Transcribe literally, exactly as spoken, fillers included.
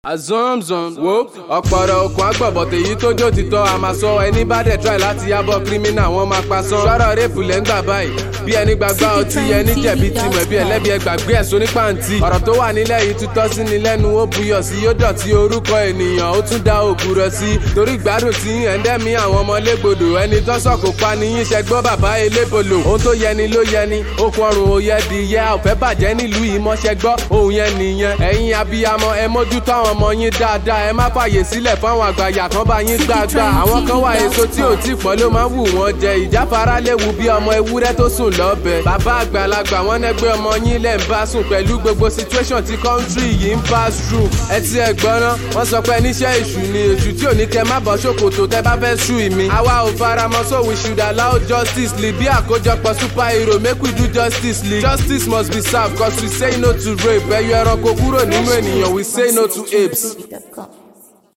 azọ́nzọ́n wo ọ̀pọ̀rọ̀ okùn agbọ̀bọ̀tẹ̀ yìí tó jó títọ́ àmà sọ ẹni bá dẹ̀ try láti yábọ̀ kírímínà wọn máa pa sán. sọ̀rọ̀ rẹ́pù lẹ́ ń gbà báyìí bí ẹni gbàgbá ọtí ẹni jẹ̀bi ti mọ̀ bí ẹlẹ́bi ẹgbàgbé ẹ̀sùn ní pàǹtí. ọ̀rọ̀ tó wà nílẹ̀ yìí tutọ́ sí ni lẹ́nu ó buyọ̀ sí yóò dọ̀tí orúkọ ènìyàn ó tún dá òkúrọ̀ sí. torí gbádùn tí ẹ̀ńdẹ́mí àwọn ọmọ légbodò ẹni tó sọ̀kò pa níyìn ṣẹgbọ́ bàbá elébolo. ohun tó yẹni ló yẹni okùn ọrùn òye di yẹ ọ̀fẹ́ bàjẹ́ nílùú yìí mọ́ṣẹ́ gbọ́ òun yẹn nìyẹn. ẹ̀yin abiyamọ ẹ mójútó àwọn ọmọ yín dáadáa ẹ má fàyè sílẹ̀ fáwọn àgbàyà kan bá yín gbàgbà. àwọn kan wà èso tí ò tí pọ̀ ló máa wù wọ́n jẹ ìjáfara léwu bí ọmọ ewúrẹ́ tó sùn lọ́bẹ̀. bàbá àgbàlagbà wọn nẹgbẹ́ ọmọ yín lẹ̀ ń bá sùn pẹ̀lú gbogbo situation tí country yìí ń pass through. ẹ ti ẹ̀ gbọ́ná wọ́n sọ pé níṣẹ́ èṣù ni èṣù tí ò ní kẹ́ má bọ́ ṣòkòtò tẹ́ bá fẹ́ ṣú ìmí. àwa ò faramọ́ so we should allow justice league bí àkójọpọ̀ superhero make we do justice league. justice must be served cause we say no to rape. ẹyọ ẹranko kúrò nínú ènìyàn we say no to apes.